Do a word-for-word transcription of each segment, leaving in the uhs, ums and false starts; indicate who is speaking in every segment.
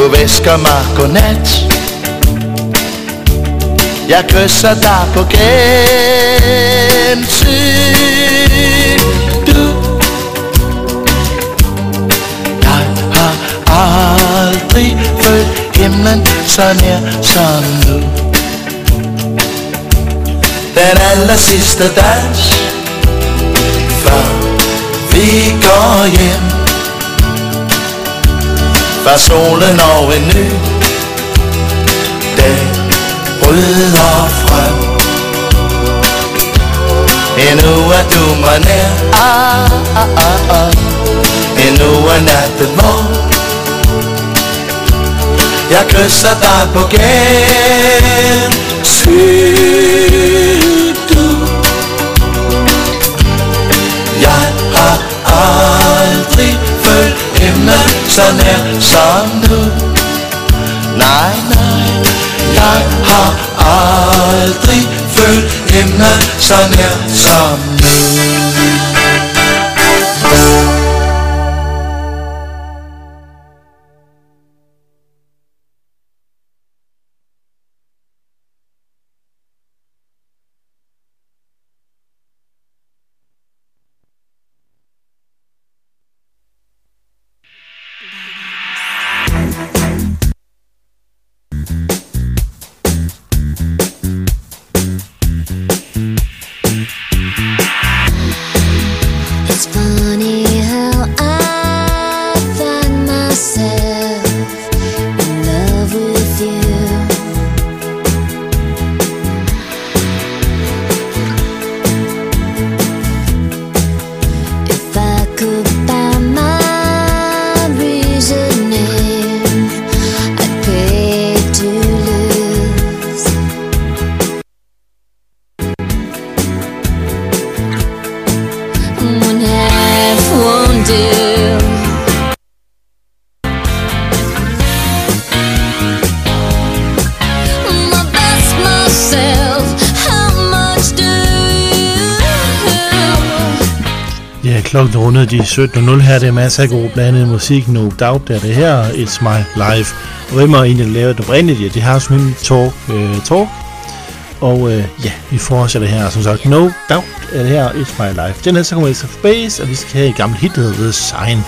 Speaker 1: Du væsker mig godnat. Jeg kysser dig på gensyn. Du, jeg har aldrig følt himlen så nær som nu. Den aller sidste dans, før vi går hjem, før solen og en ny dag bryder frem. Endnu er du mig nær, ah, ah, ah, ah. Endnu er natten mørk. Jeg kysser dig på gensyn. Du, jeg har aldrig følt himlen så nær som nu. Nej, nej, jeg har aldrig følt himlen så nær som nu.
Speaker 2: Klokken rundede de sytten nul her. Det er masser af god blandet musik. No doubt er det her. It's my life. Og hvem har egentlig lavet det oprindeligt? Ja, det har sådan en talk, øh, talk. Og øh, ja, vi fortsætter her. Som sagt, no doubt er det her. It's my life. Den her så kommer Ace of Base, og vi skal have et gammelt hit, der hedder The Sign.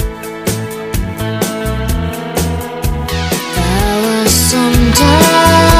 Speaker 3: Sometimes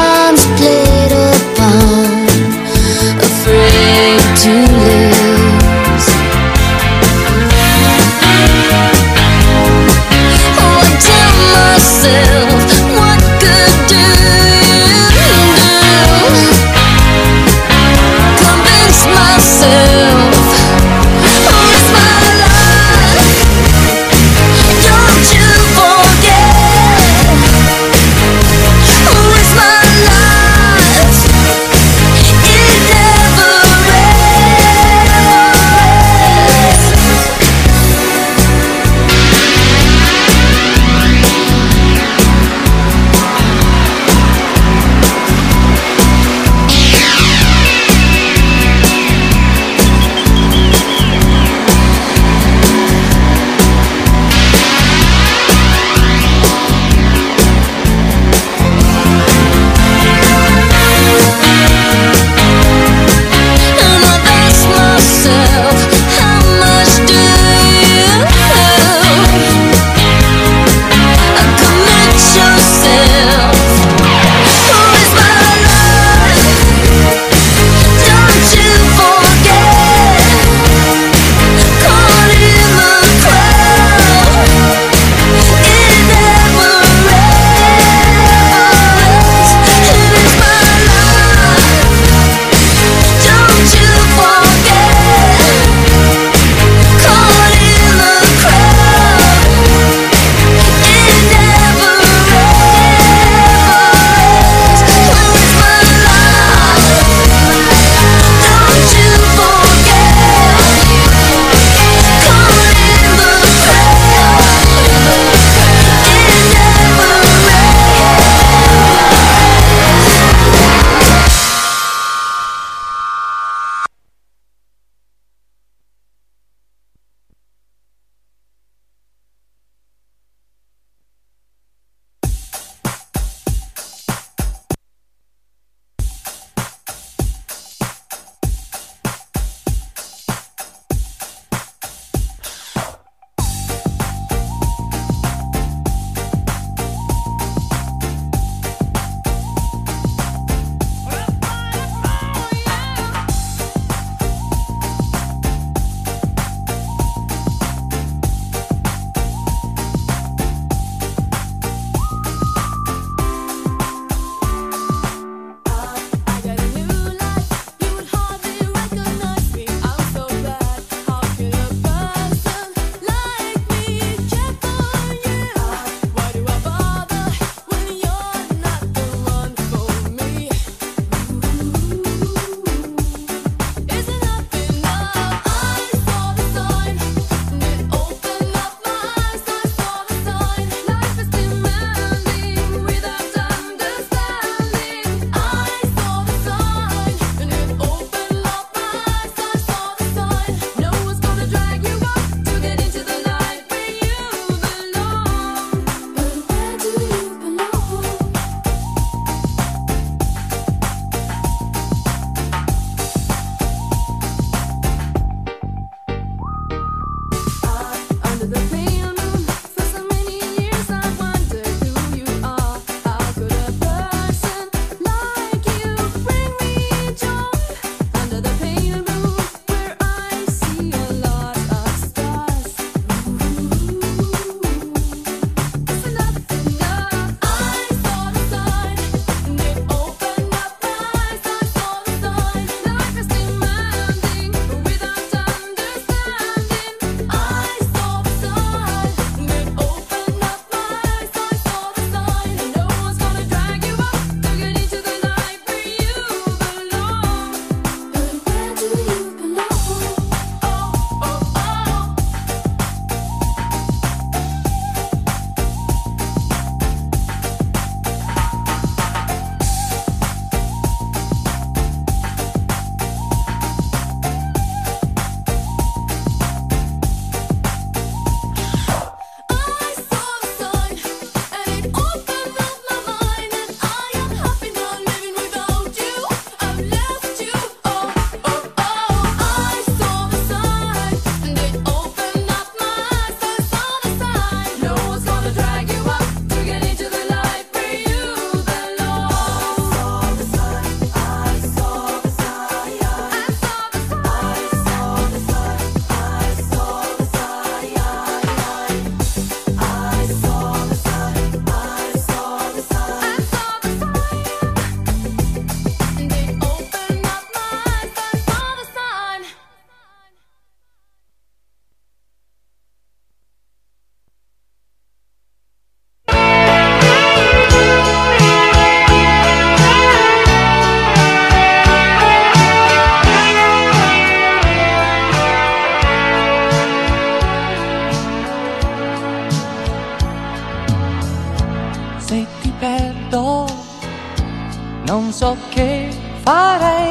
Speaker 3: farei.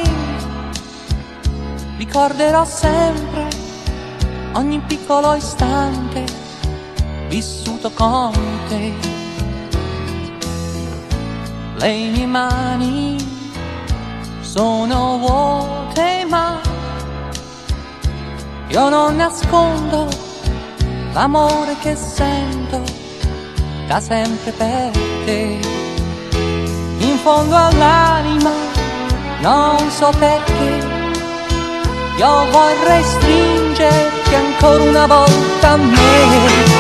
Speaker 3: Ricorderò sempre ogni piccolo istante vissuto con te. Le mie mani sono vuote ma io non nascondo l'amore che sento da sempre per te. In fondo all'anima non so perché io vorrei stringerti ancora una volta a me.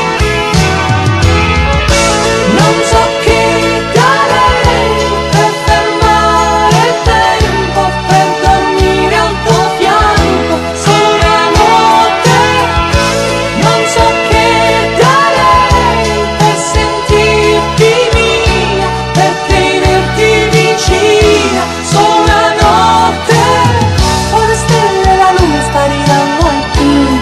Speaker 3: Non so che darei per fermare il tempo, per dormire al tuo fianco solo una notte. Non so che darei per sentirti mia, per tenerti vicina solo una notte. Poi le stelle e la luna spariranno e tu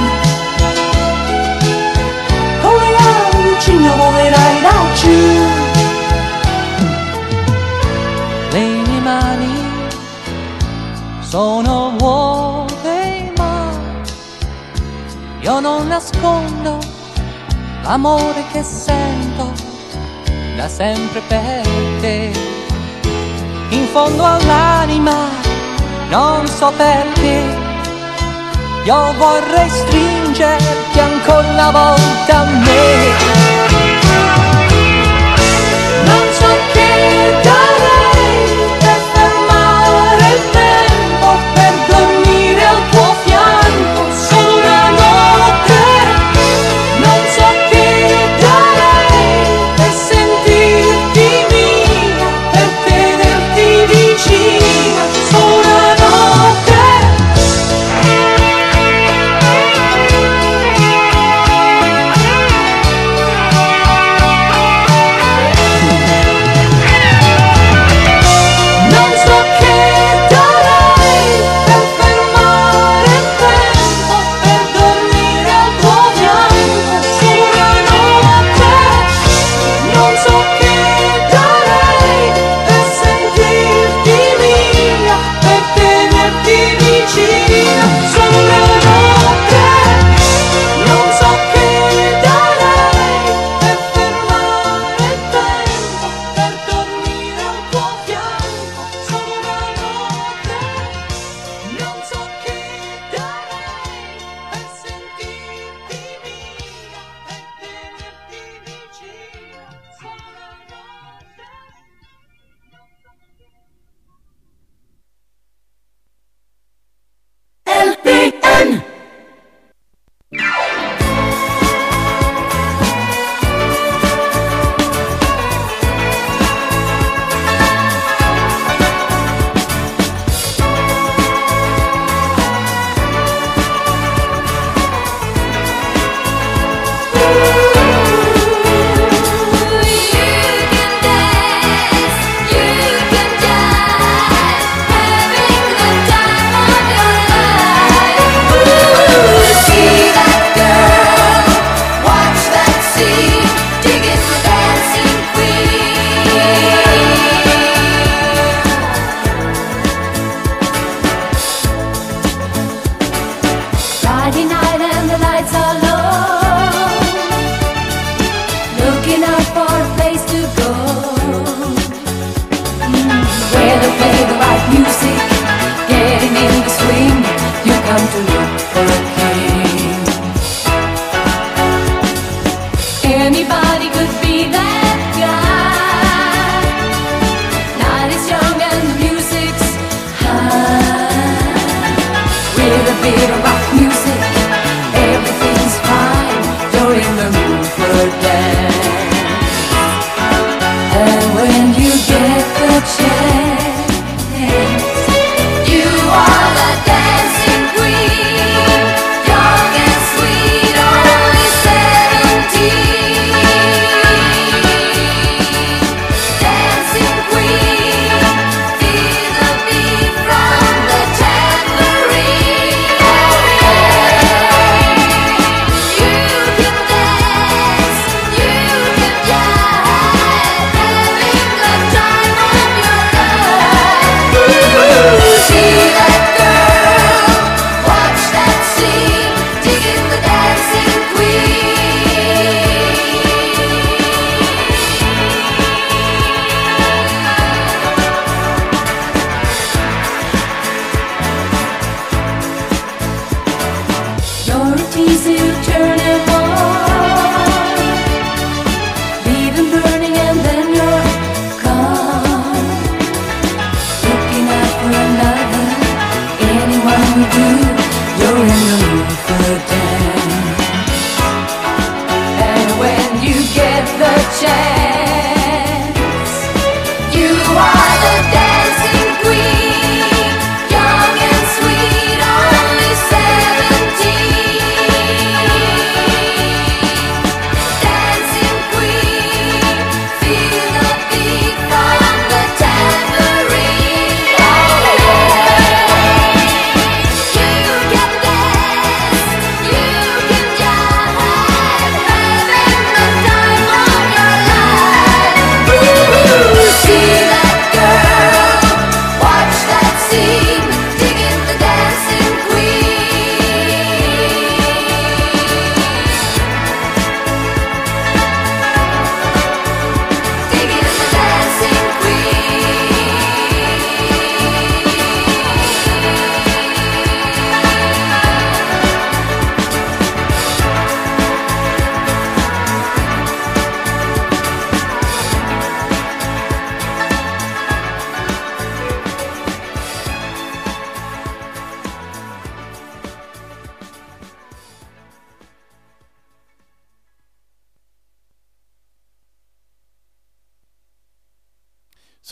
Speaker 3: con le ali del cigno volerai laggiù. Le mie mani sono vuote ma io non nascondo l'amore che sento da sempre per te. In fondo all'anima non so perché io vorrei stringerti ancora una volta a me. Non so che darei per fermare il tempo, per dormire al tuo fianco solo una notte. Non so che darei per sentirti mia, per tenerti vicina solo una notte.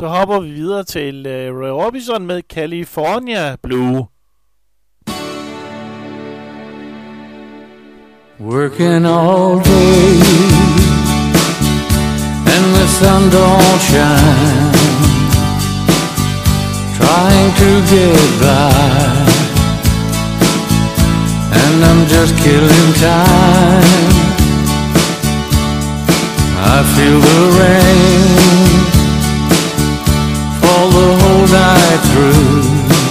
Speaker 2: Så hopper vi videre til uh, Roy Orbison med California Blue.
Speaker 4: Working all day and the sun don't shine, trying to get by, and I'm just killing time. I feel the rain fall the whole night through,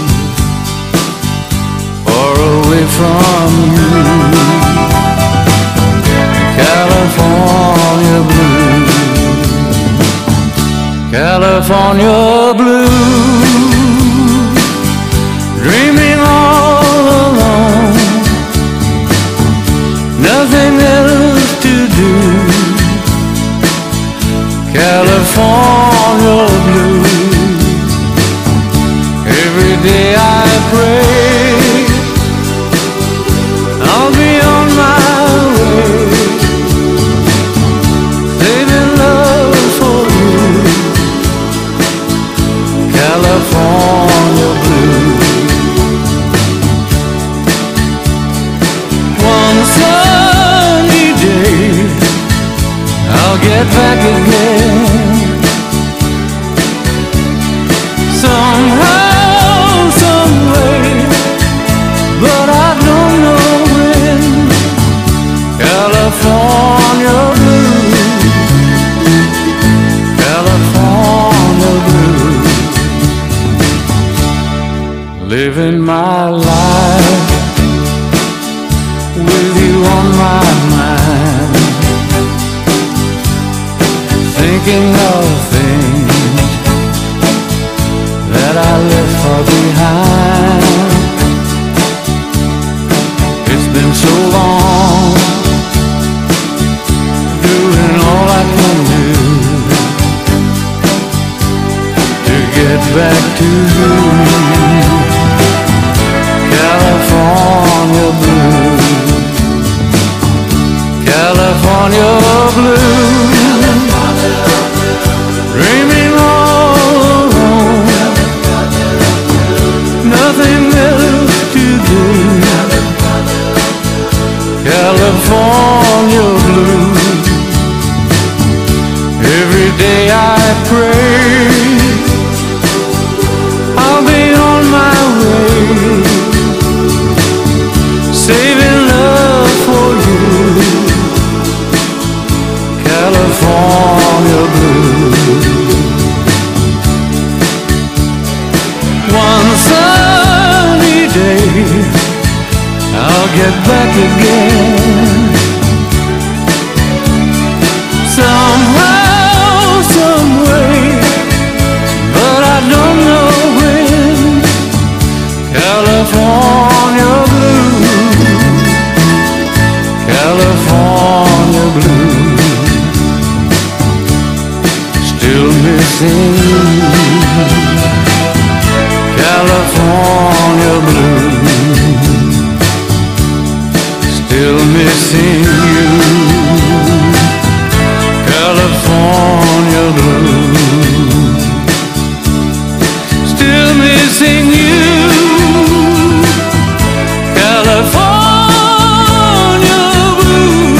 Speaker 4: far away from you. California blue, California blue, dreaming all alone, nothing else to do. California blue, every day I pray I'll be on my way, saving love for you. California blue. One sunny day I'll get back again, somehow, some way, but I don't know when. California blue, California blue, living my life with you on my mind, thinking of things that I left far behind. It's been so long, doing all I can do to get back to you. California blue, California blue, dreaming all alone, nothing else to do. California blue, every day I pray I'll be on my way, saving love for you. California blue. One sunny day I'll get back again, somehow, some way, but I don't know when. California blue, California blue, still missing you. California blue, still missing you. California blue, still missing you. California blue.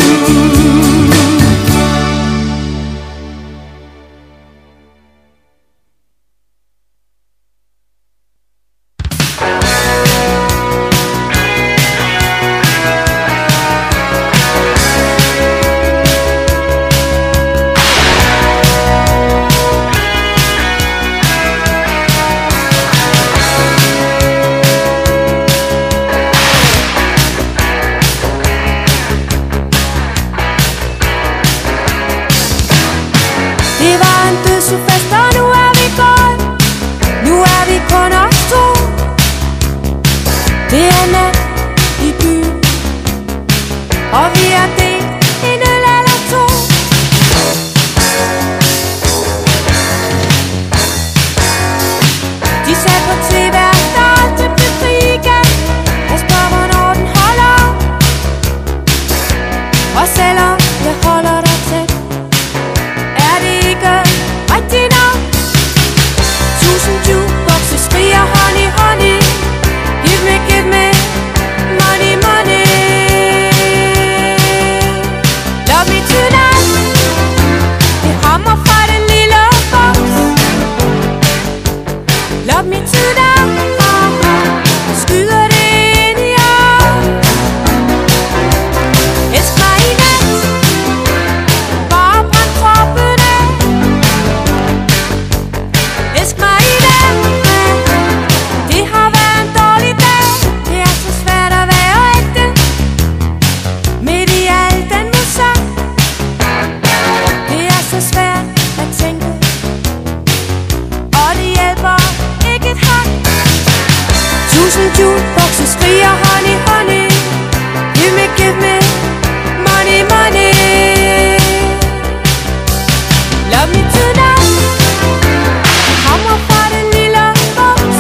Speaker 3: tusind jukeboxe skriger honey, honey. Give me, give me money, money. Love me tonight. Kommer fra den lille boks.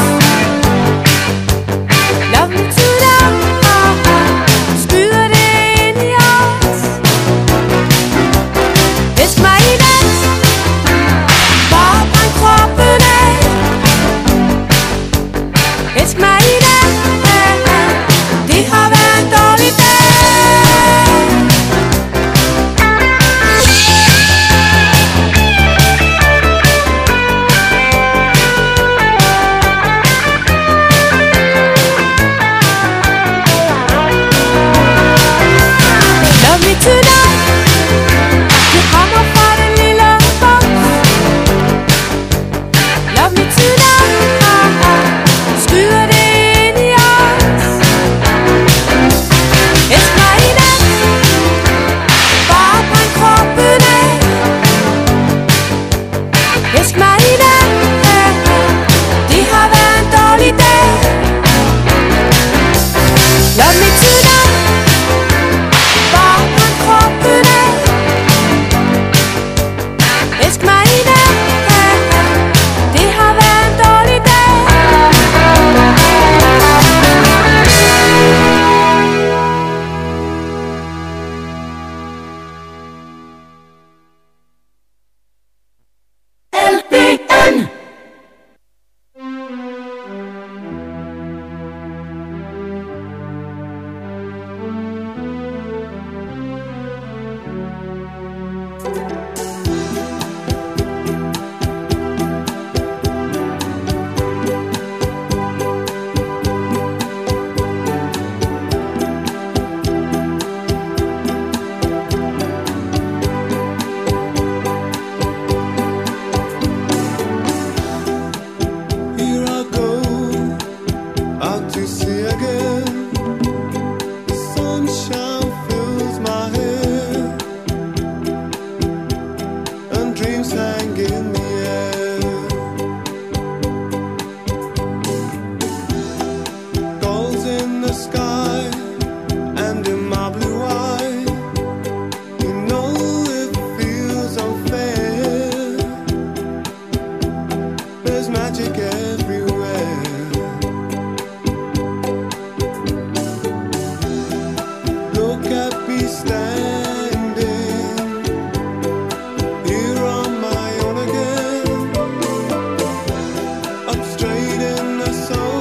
Speaker 3: Love me tonight. Skyder det ind i os. Elsk mig i nat. Bare brænd kroppen af. Elsk mig i nat. Det har været en dårlig dag. Love me tonight. Du kommer fra den lille boks. Love me tonight. Skyder det ind i os. Elsk mig i nat. Bare brænd kroppen af. Elsk mig i nat. Det har været en dårlig dag. Love me tonight. Bare brænd kroppen af. Elsk mig i nat. Det har været en dårlig dag.
Speaker 1: L B N.
Speaker 5: Here I go, out to sea again. The sunshine fills my head, and dreams hang in the air. Gulls in the sky, and in my blue eye, you know it feels unfair. There's magic everywhere. Look at me standing here on my own again, up straight in the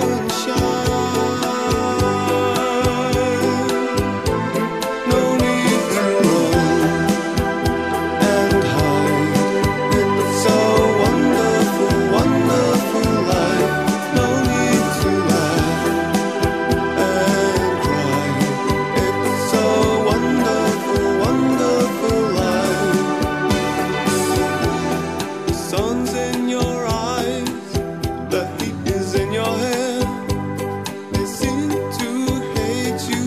Speaker 5: sunshine. No need to run and hide. It's so wonderful, wonderful life. No need to laugh and cry. It's so wonderful, wonderful life. The sun's in your eyes, the heat is in your hair. They seem to hate you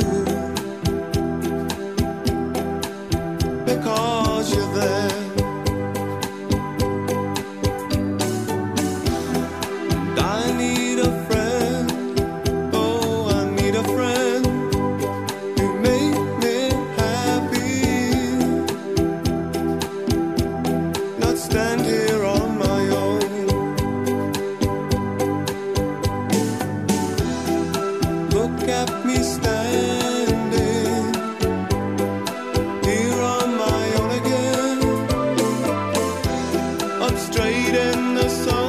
Speaker 5: because you're there. I need a friend, oh, I need a friend to make me happy. Not stand here on my own. Look at me standing here on my own again, up straight in the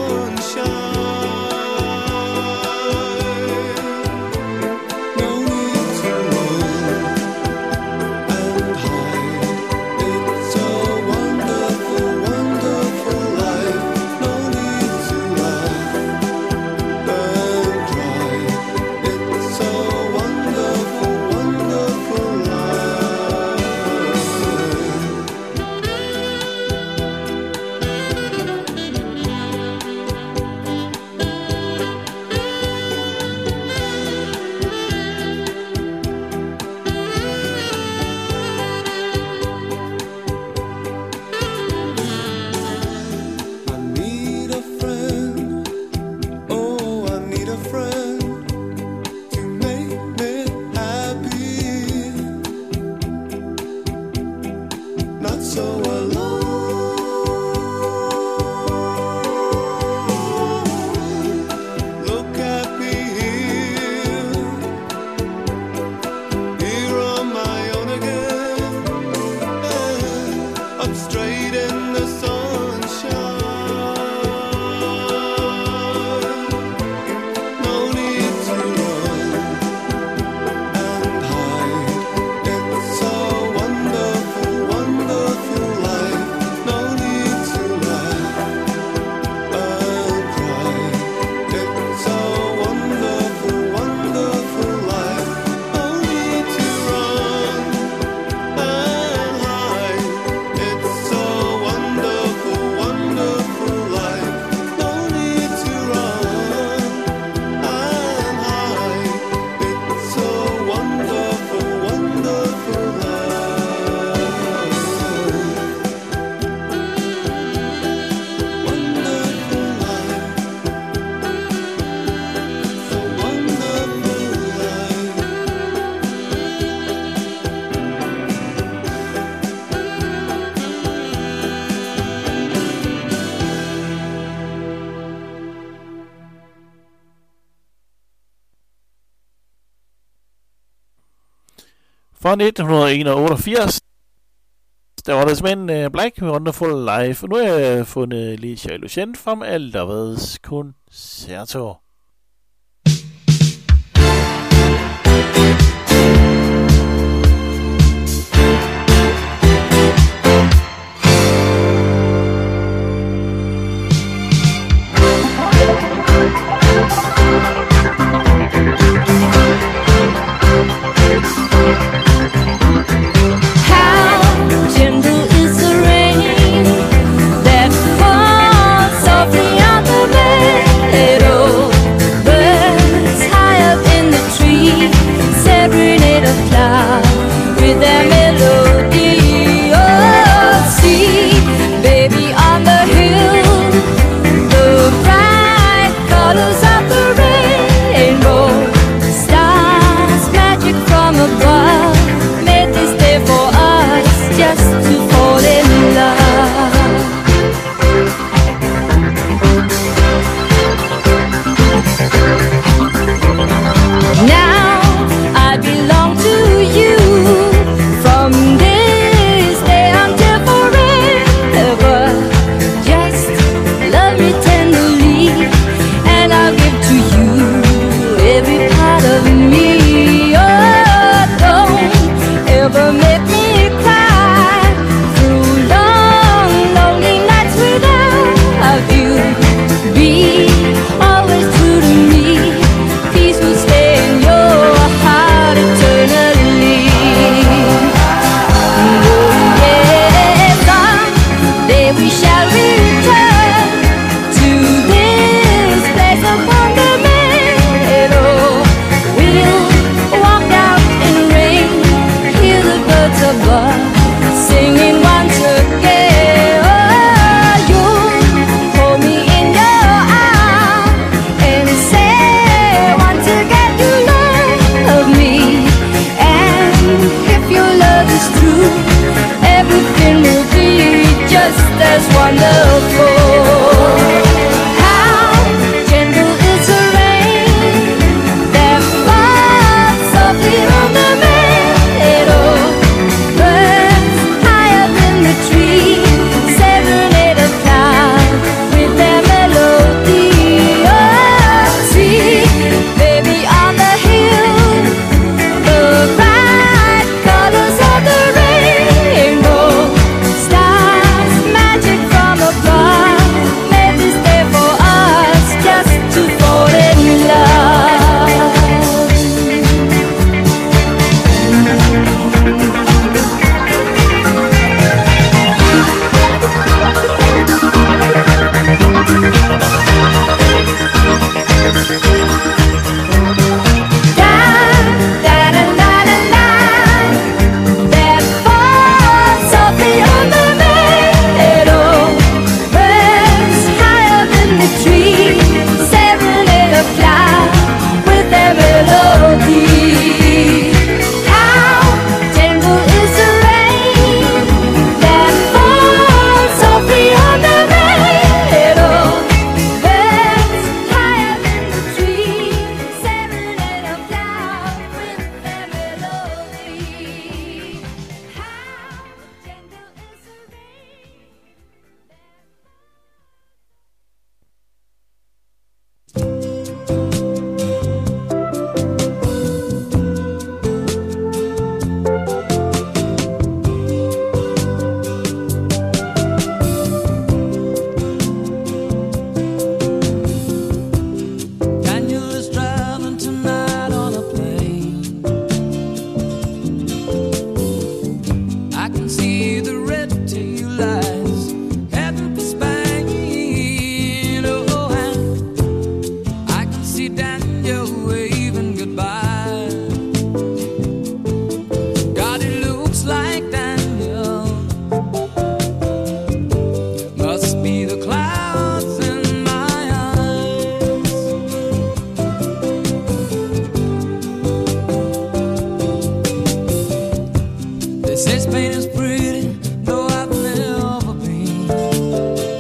Speaker 5: sunshine. No need to run and hide. It's so wonderful, wonderful life. No need to laugh and cry. It's so wonderful.
Speaker 2: fra nitten otteogfirs. Der var der simpelthen uh, Black Wonderful Life, og nu har jeg fundet Licia Lucent fra Alderveds Concerto.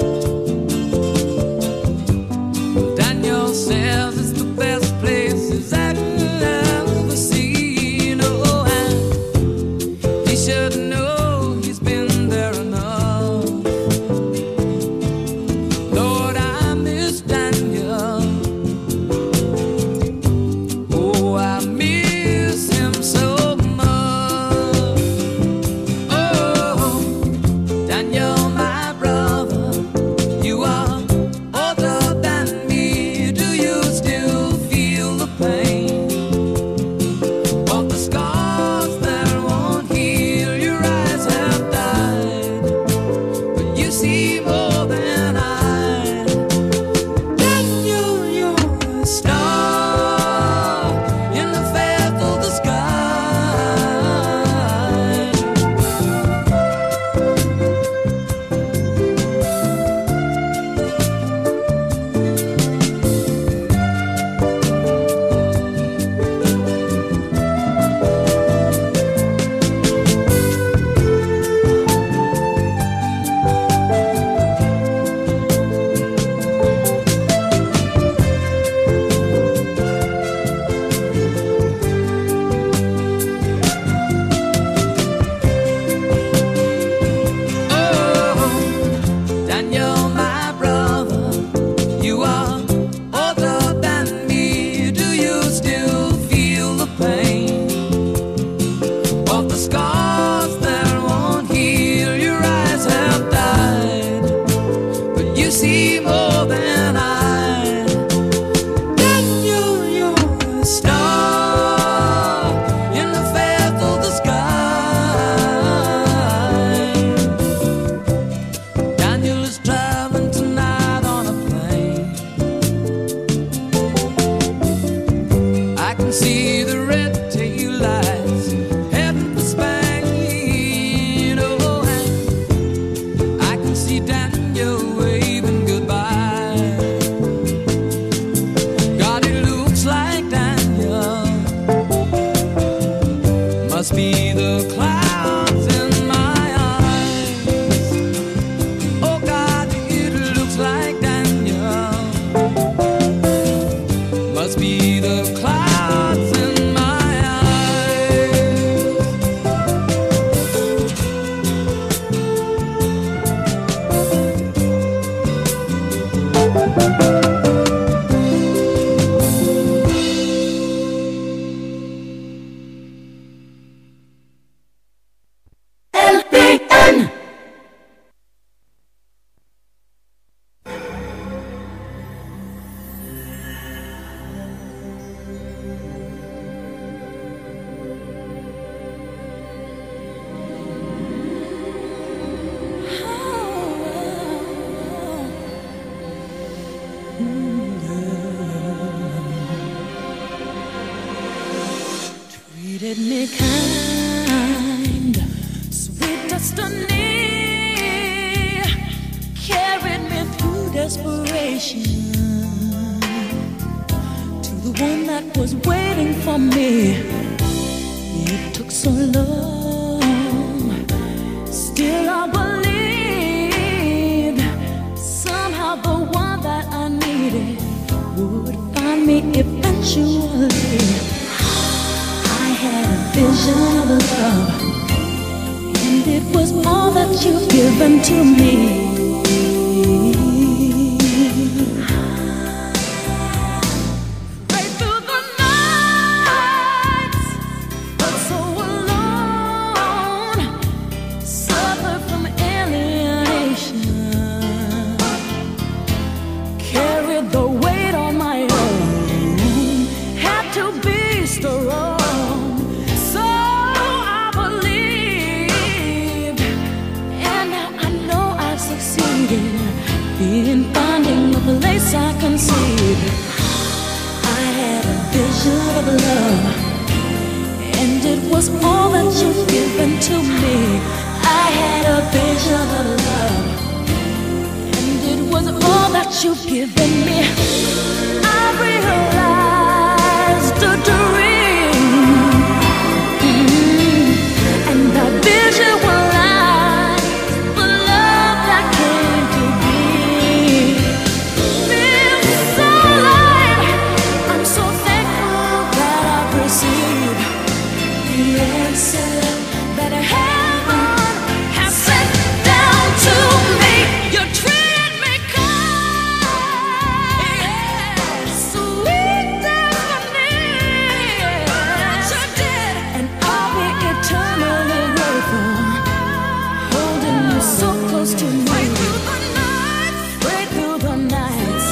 Speaker 4: Daniel says it's the best place a star in the faith of the sky. Daniel is traveling tonight on a plane. I can see the red tail lights heading for Spain. Oh, and I can see Daniel waving goodbye. God, it looks like Daniel must be the clouds in my eyes. Oh God, it looks like Daniel must be the clouds in my eyes.
Speaker 3: L P N.
Speaker 4: Treated me kind, sweet destiny, carried me through desperation to the one that was waiting for me. It took so long, still I believed somehow the one that I needed would find me eventually. I had a vision of love, and it was all that you've given to me. Right through the nights, but so alone, suffered from alienation, carried the weight on my own, had to be strong. So I believed, and now I know I've succeeded in finding a place I conceived. I had a vision of love, and it was all that you've given to me. I had a vision of love, and it was all that you've given me. I realized the dream, mm, and that visualized the love that came to be. Feels so alive. I'm so thankful that I've received the answer that heaven has sent down to me. You treat me kind, yes, sweet destiny. You did, and I'll be eternally grateful, holding you so close to me. Right through the nights, right through the nights,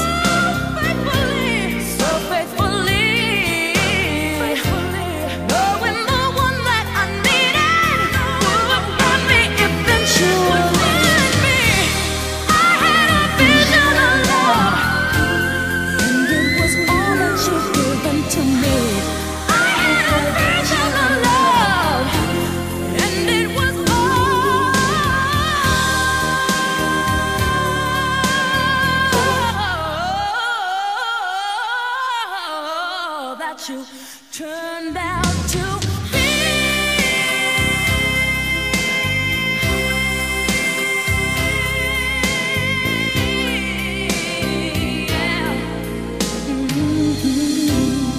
Speaker 4: so faithfully, faithfully, knowing the one that I needed would find me eventually. I had a vision of love, and it was all that you've given to me. I had a vision of love, and it was all that you turned out to be. Yeah. Mhm.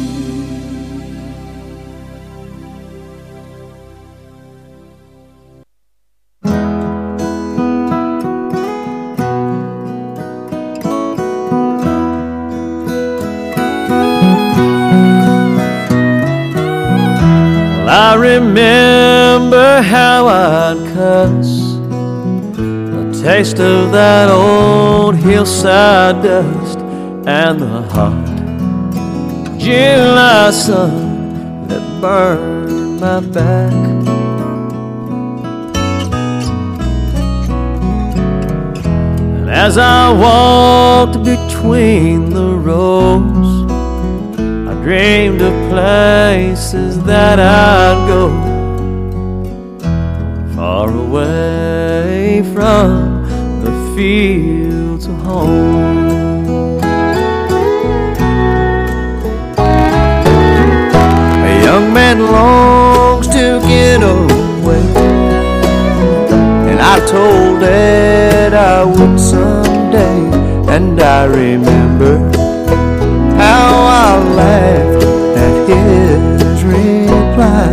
Speaker 6: I remember how I'd cuss the taste of that old hillside dust and the hot July sun that burned my back. And as I walked between the rows, I dreamed of places that I'd go, far away from the fields of home. A young man longs to get away, and I told Dad I would someday. And I remember how I laughed at his reply.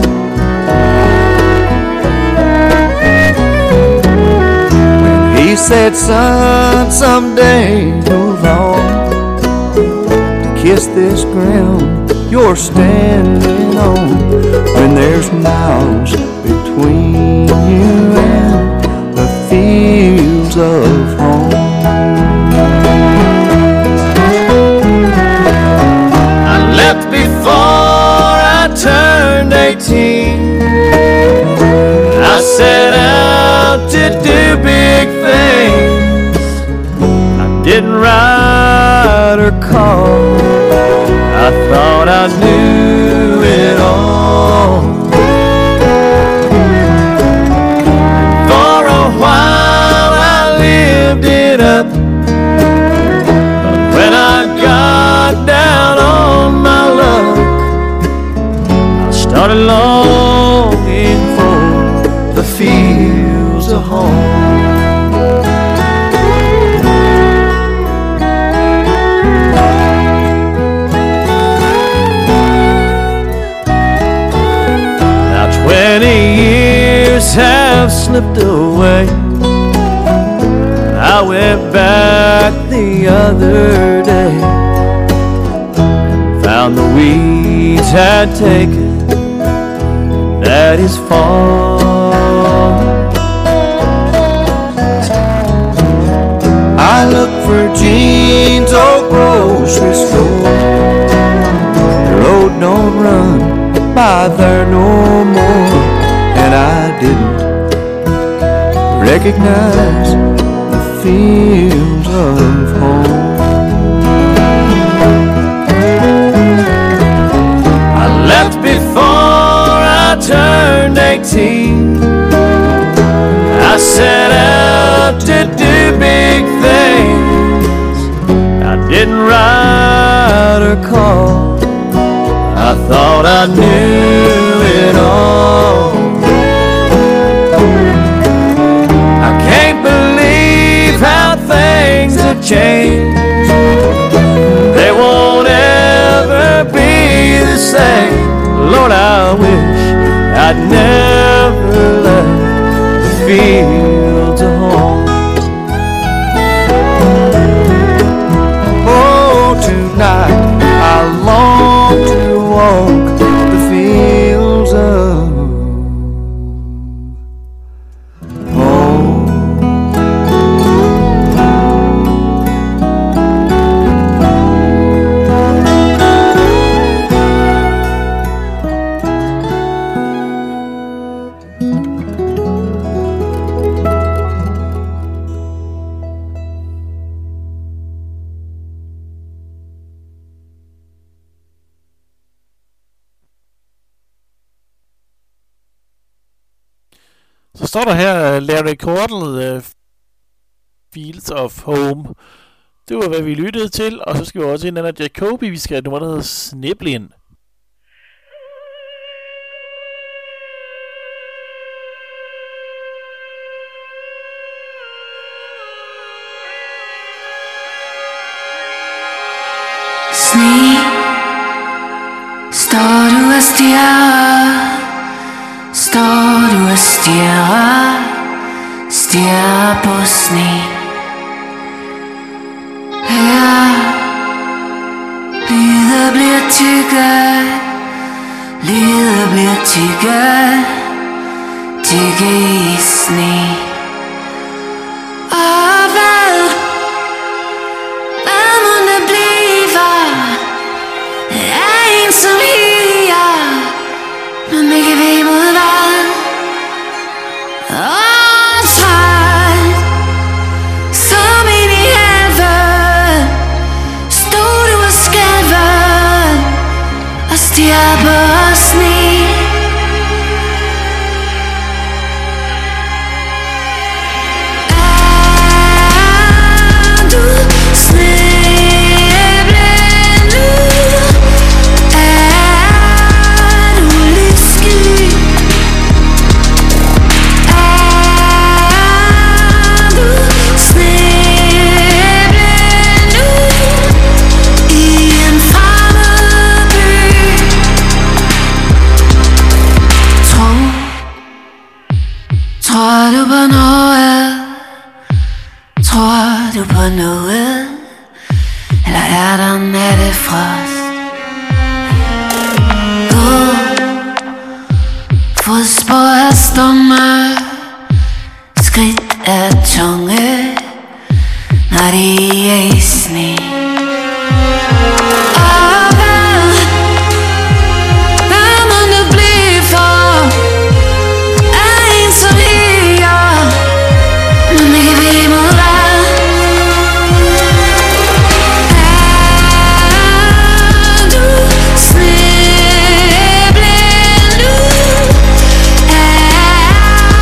Speaker 6: When he said, son, someday move on to kiss this ground you're standing on, when there's miles between you and the fields of home. I left before I turned eighteen. I set out to do big things. I didn't ride or call, I thought I knew it all. For a while I lived it up, but when I got down on my luck, I started longing for the fields of home. Twenty years have slipped away. I went back the other day and found the weeds had taken Daddy's farm. I looked for Jean's old grocery store. The road don't run by there no more, and I didn't recognize the fields of home. I left before I turned eighteen. I set out to do big things. I didn't ride or call, I thought I knew it all. I can't believe how things have changed. They won't ever be the same. Lord, I wish I'd never left the fields of home. Oh, tonight I long to walk the fields of home.
Speaker 2: Så står der her, Larry Cordell, uh, Fields of Home. Det var, hvad vi lyttede til, og så skal vi også ind under Jacobi. Vi skal have nummer, der hedder Sniblin.
Speaker 7: Sne, står du og stjerrer, står du og stjerrer, stjerrer på sne. Her, lyder bliver tykke, lyder bliver tykke, tykke i sne. Og hvad, hvad må det blive? Er diabosni.
Speaker 4: Tror du på noget? Tror du på noget? Eller er der nattefrost? Gå fodspor af stumme, skridt af tunge, når de er i sne. Og hvad, hvad må det blive for? Er en som her, men ikke ved mod hvad? Er du sneblen nu? Er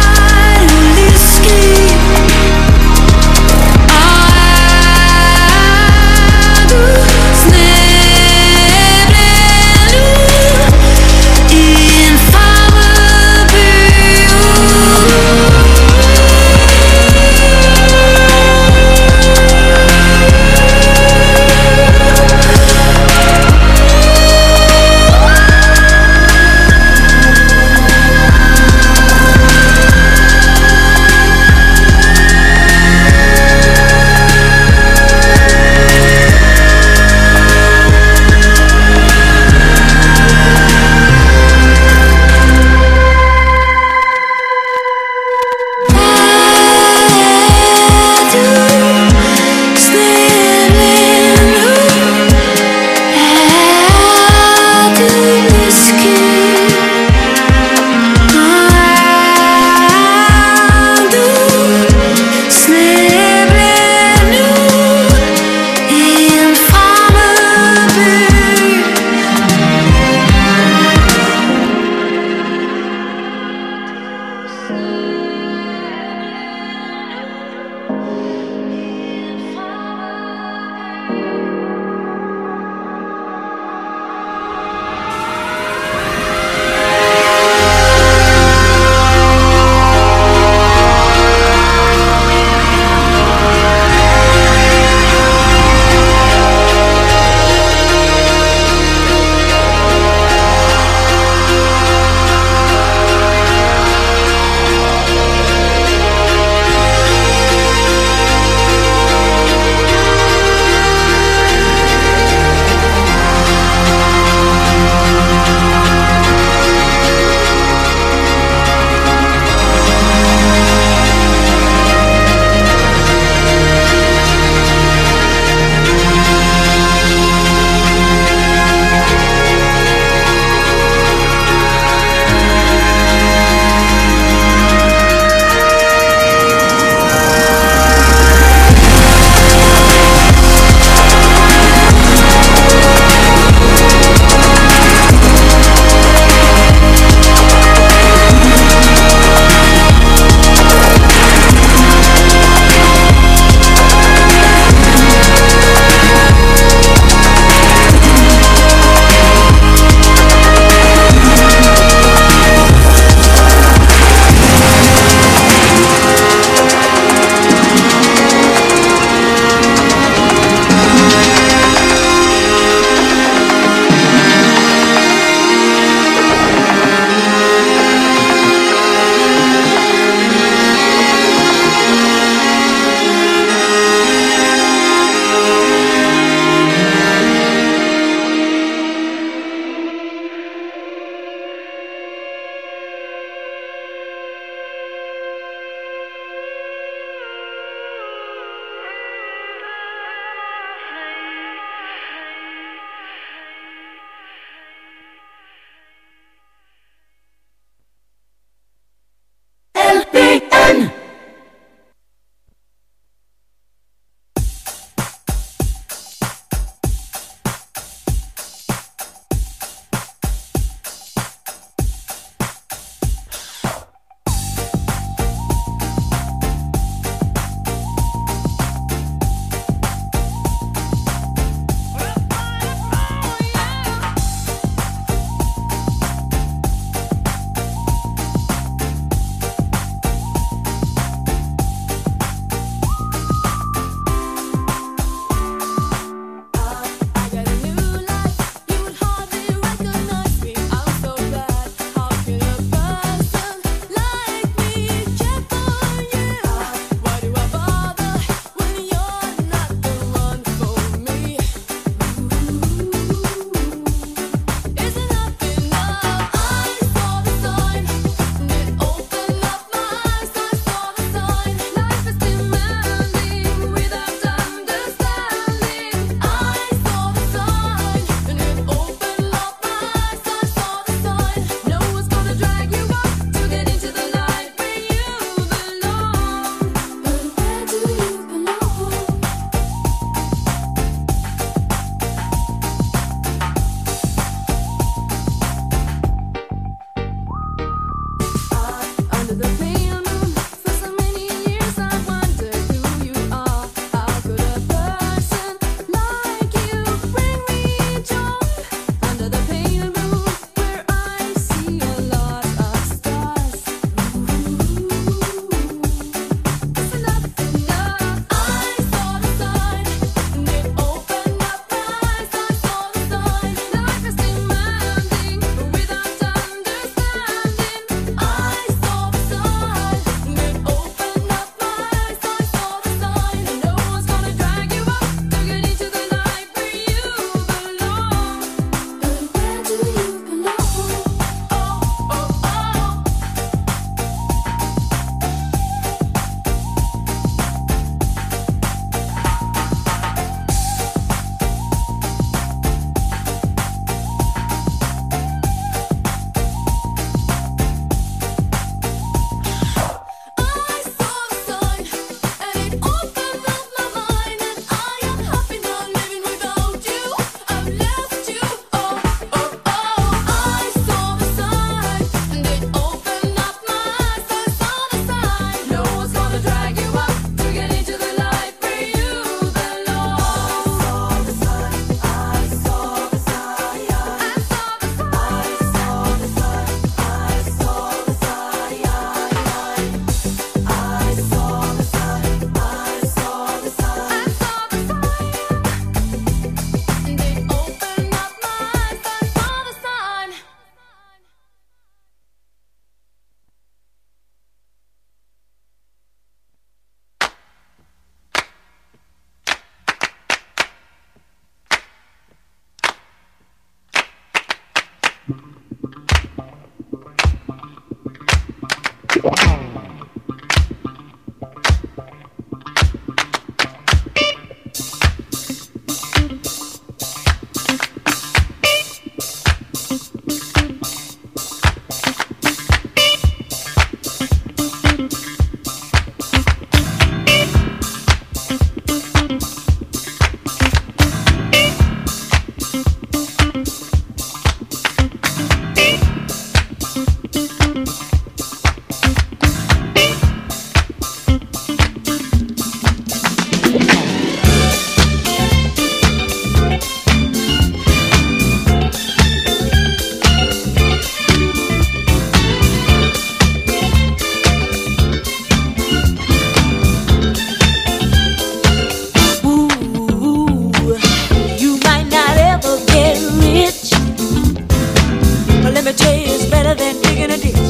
Speaker 4: me tell you, it's better than digging a ditch.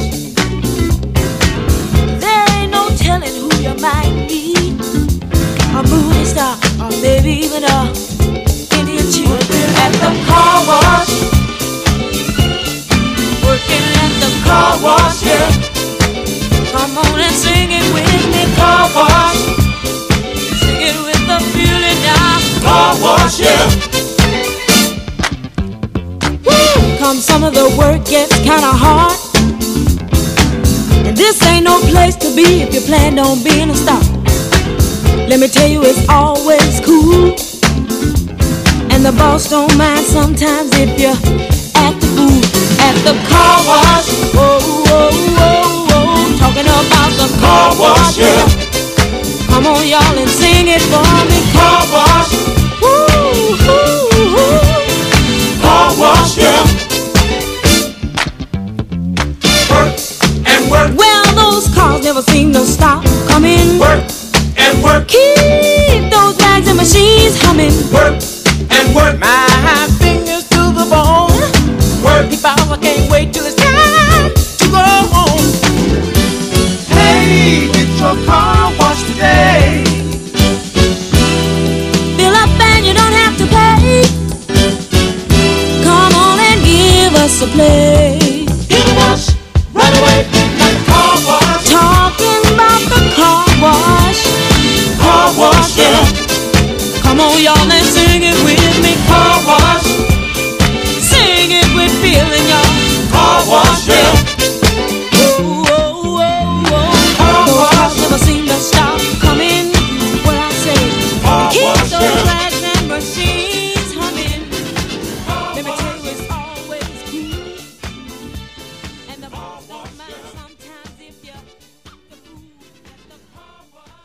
Speaker 4: There ain't no telling who you might meet, a movie star or maybe even a Indian chief. At the car wash, working at the car wash, yeah. Come on and sing it with me, car wash. Sing it with the feeling now, car wash, yeah. Woo! Come some of the work gets kinda hard, and this ain't no place to be if you plan on being a star. Let me tell you, it's always cool, and the boss don't mind sometimes if you act the fool. At the car wash, whoa, whoa, whoa, whoa, talking about the car wash, yeah. Come on, y'all, and sing it for me. Car wash, woo, woo, woo. Car wash, yeah. Work and work. Well, those cars never seem to stop coming. Work and work. Keep those bags and machines humming. Work and work. My fingers to the bone. Work. If I can't wait till it's time to go home.
Speaker 6: Hey, get your car washed today.
Speaker 4: Fill up and you don't have to pay. Come on and give us a play.
Speaker 1: Get a wash right away at the car wash.
Speaker 4: Talking about the car wash.
Speaker 1: Car wash, yeah.
Speaker 4: Come on, y'all, and sing it with me.
Speaker 1: Car wash,
Speaker 4: Sing it with feeling, y'all.
Speaker 1: car wash, yeah.
Speaker 4: Whoa, whoa, whoa, whoa.
Speaker 1: Car
Speaker 4: Those
Speaker 1: wash.
Speaker 4: cars never seem to stop coming. What I say,
Speaker 1: Car
Speaker 4: keep
Speaker 1: wash,
Speaker 4: those
Speaker 1: yeah.
Speaker 4: bags and machines humming. Let me tell you, it's always cool, and the boss don't mind sometimes if you the fool at the car wash.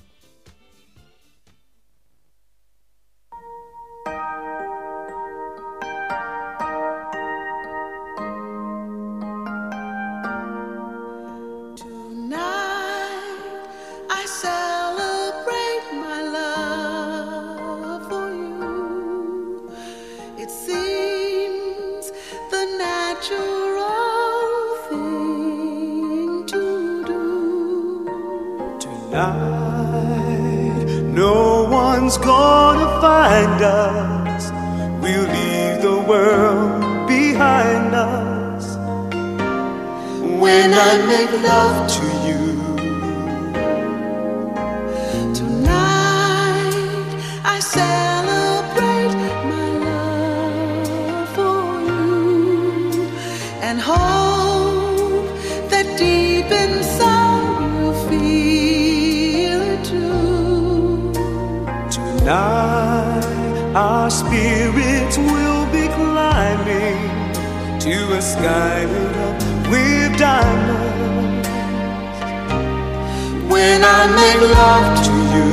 Speaker 3: Tonight I celebrate my love for you. It seems the natural thing to do.
Speaker 5: Tonight, no one's gonna find us. We'll leave the world behind us. When I make love to you,
Speaker 3: Tonight I celebrate my love for you and hope that deep inside you feel it too.
Speaker 5: tonight our spirits will be climbing to a sky lit up with diamonds. When I make love to you,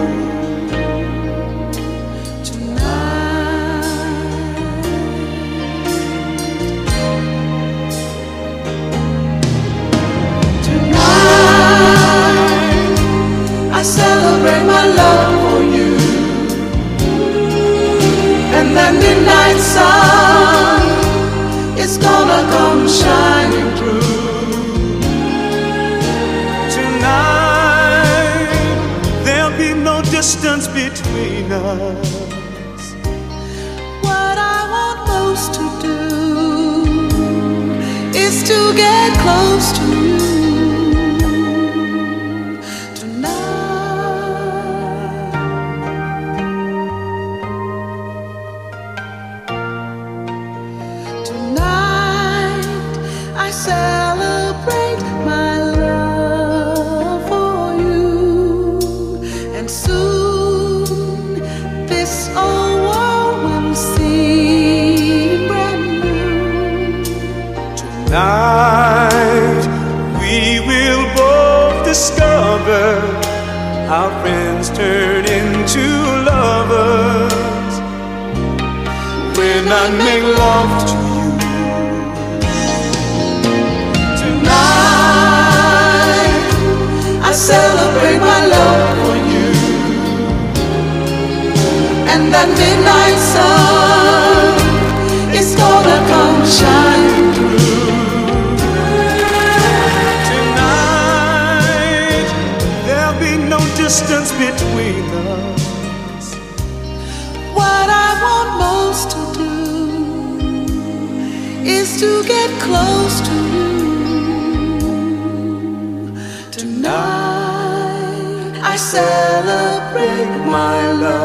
Speaker 3: Tonight I celebrate my love for you, and that midnight sun is gonna come shining through.
Speaker 5: tonight there'll be no distance between us.
Speaker 3: What I want most to do is to get close to you tonight. Tonight I celebrate my love for you, and soon this old world will seem brand new.
Speaker 5: Tonight we will both discover our friends turn into lovers. When I make love to you,
Speaker 3: tonight I celebrate my love for you, and that midnight sun is gonna come shining through. to get close to you. Tonight I celebrate my love.